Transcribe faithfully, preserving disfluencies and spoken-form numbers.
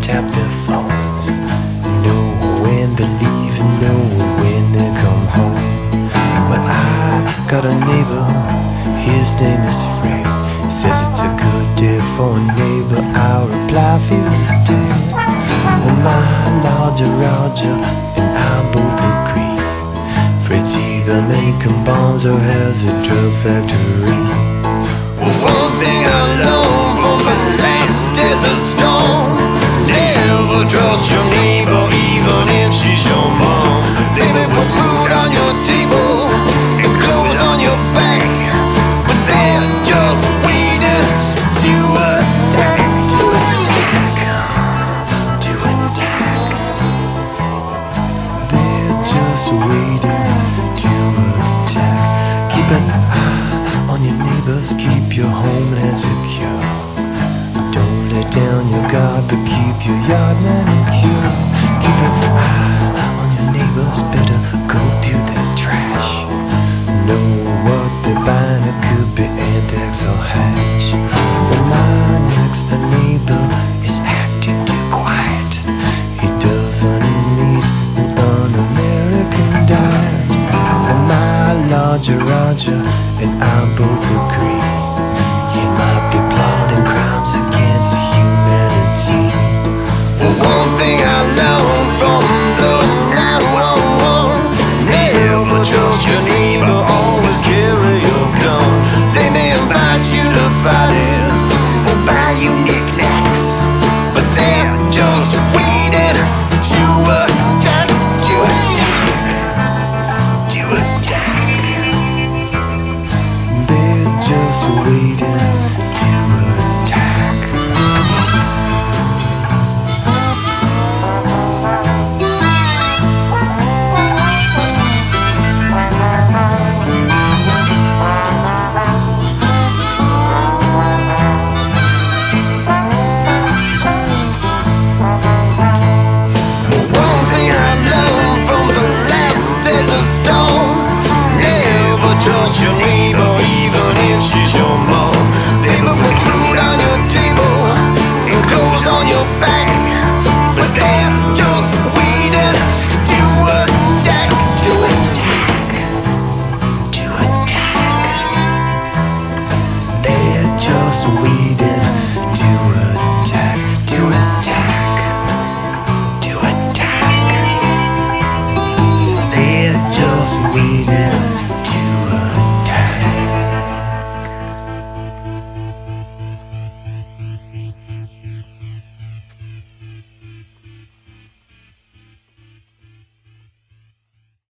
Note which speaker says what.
Speaker 1: tap their phones, know when they leave and know when they come home. Well, I got a neighbor, his name is Fred. Says it's a good day for a neighbor, I'll reply feels dead. Well, my Roger, Roger and I both agree, Fred's either making bombs or has a drug factory. Well, one thing I learned from the last desert storm: never trust your neighbor, even if she's your mom. They may put food on your table and clothes on your back, but they're just waiting to attack, to attack, to attack. They're just waiting to attack. Keep an eye on your neighbors, keep your homeland secure. Don't let down your guard, but keep your yard manicure. Keep an eye on your neighbors, better go through their trash. Know what they're buying, it could be anthrax or hash. Well, my next door neighbor is acting too quiet. He doesn't need an un-American diet. Well, my Roger, Roger and I both agree, he might be plotting crimes against humanity. Well,